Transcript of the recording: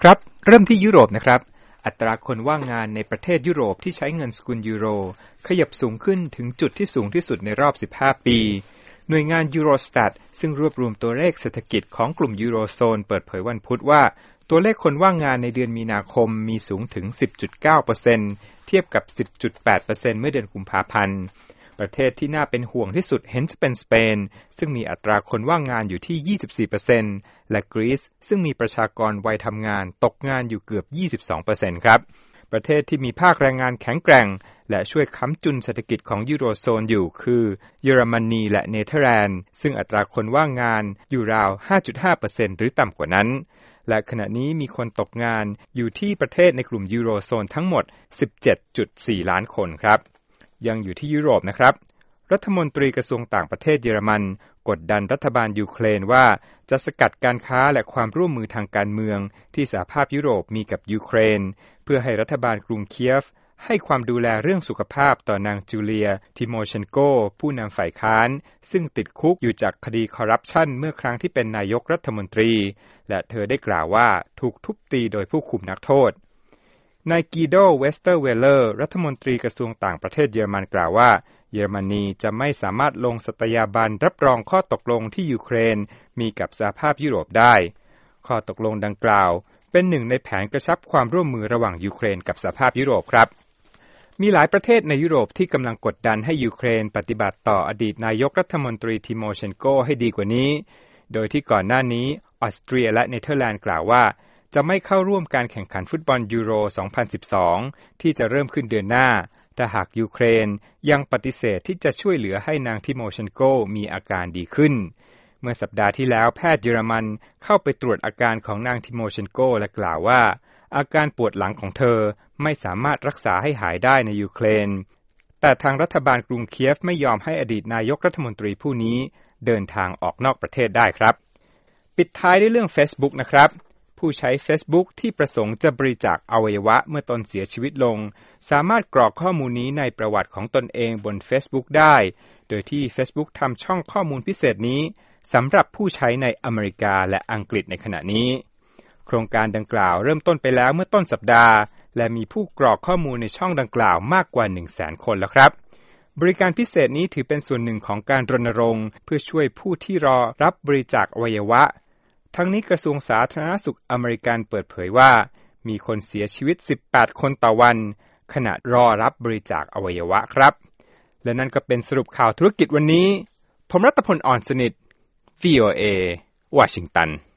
ครับเริ่มที่ยุโรปนะครับอัตราคนว่างงานในประเทศยุโรปที่ใช้เงินสกุลยูโรขยับสูงขึ้นถึงจุดที่สูงที่สุดในรอบ15ปีหน่วยงาน Eurostat ซึ่งรวบรวมตัวเลขเศรษฐกิจของกลุ่มยูโรโซนเปิดเผยวันพุธว่าตัวเลขคนว่างงานในเดือนมีนาคมมีสูงถึง 10.9% เทียบกับ 10.8% เมื่อเดือนกุมภาพันธ์ประเทศที่น่าเป็นห่วงที่สุดเห็นจะเป็นสเปนซึ่งมีอัตราคนว่างงานอยู่ที่ 24% และกรีซซึ่งมีประชากรวัยทำงานตกงานอยู่เกือบ 22% ครับประเทศที่มีภาคแรงงานแข็งแกร่งและช่วยค้ำจุนเศรษฐกิจของยูโรโซนอยู่คือเยอรมนีและเนเธอร์แลนด์ซึ่งอัตราคนว่างงานอยู่ราว 5.5% หรือต่ำกว่านั้นและขณะนี้มีคนตกงานอยู่ที่ประเทศในกลุ่มยูโรโซนทั้งหมด 17.4 ล้านคนครับยังอยู่ที่ยุโรปนะครับรัฐมนตรีกระทรวงต่างประเทศเยอรมันกดดันรัฐบาลยูเครนว่าจะสกัดการค้าและความร่วมมือทางการเมืองที่สหภาพยุโรปมีกับยูเครนเพื่อให้รัฐบาลกรุงเคียฟให้ความดูแลเรื่องสุขภาพต่อนางจูเลียทิโมเชนโกผู้นำฝ่ายค้านซึ่งติดคุกอยู่จากคดีคอร์รัปชันเมื่อครั้งที่เป็นนายกรัฐมนตรีและเธอได้กล่าวว่าถูกทุบตีโดยผู้คุมนักโทษนายกีโดเวสเตอร์เวเลอร์รัฐมนตรีกระทรวงต่างประเทศเยอรมันกล่าวว่าเยอรมนีจะไม่สามารถลงสัตยาบันรับรองข้อตกลงที่ยูเครนมีกับสหภาพยุโรปได้ข้อตกลงดังกล่าวเป็นหนึ่งในแผนกระชับความร่วมมือระหว่างยูเครนกับสหภาพยุโรปครับมีหลายประเทศในยุโรปที่กำลังกดดันให้ยูเครนปฏิบัติต่ออดีตนายกรัฐมนตรีทิโมเชนโกให้ดีกว่านี้โดยที่ก่อนหน้านี้ออสเตรียและเนเธอร์แลนด์กล่าวว่าจะไม่เข้าร่วมการแข่งขันฟุตบอลยูโร 2012 ที่จะเริ่มขึ้นเดือนหน้าถ้าหากยูเครนยังปฏิเสธที่จะช่วยเหลือให้นางทิโมเชนโกมีอาการดีขึ้นเมื่อสัปดาห์ที่แล้วแพทย์เยอรมันเข้าไปตรวจอาการของนางทิโมเชนโกและกล่าวว่าอาการปวดหลังของเธอไม่สามารถรักษาให้หายได้ในยูเครนแต่ทางรัฐบาลกรุงเคียฟไม่ยอมให้อดีตนายกรัฐมนตรีผู้นี้เดินทางออกนอกประเทศได้ครับปิดท้ายด้วยเรื่อง Facebook นะครับผู้ใช้ Facebook ที่ประสงค์จะบริจาคอวัยวะเมื่อตนเสียชีวิตลงสามารถกรอกข้อมูลนี้ในประวัติของตนเองบน Facebook ได้โดยที่ Facebook ทำช่องข้อมูลพิเศษนี้สำหรับผู้ใช้ในอเมริกาและอังกฤษในขณะนี้โครงการดังกล่าวเริ่มต้นไปแล้วเมื่อต้นสัปดาห์และมีผู้กรอกข้อมูลในช่องดังกล่าวมากกว่า 100,000 คนแล้วครับบริการพิเศษนี้ถือเป็นส่วนหนึ่งของการรณรงค์เพื่อช่วยผู้ที่รอรับบริจาคอวัยวะทั้งนี้กระทรวงสาธารณสุขอเมริกันเปิดเผยว่ามีคนเสียชีวิต18คนต่อวันขณะรอรับบริจาคอวัยวะครับและนั่นก็เป็นสรุปข่าวธุรกิจวันนี้ผมรัตพล อ่อนสนิท VOA วอชิงตัน